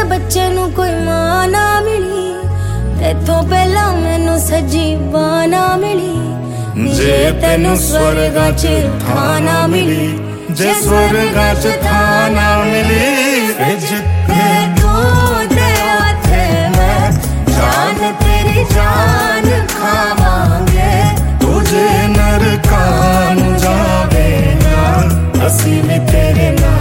बच्चे नू कोई मां ना मिली, तेथों पहला मैनू सजी बां ना मिली। जे तेनू स्वर्गां च थां ना मिली, जे स्वर्गां च थां ना मिली, जिथे तू दे उत्थे मैं जान तेरी जान खावांगे। तुझे नरकां नू जावे ना, असीं भी तेरे नाल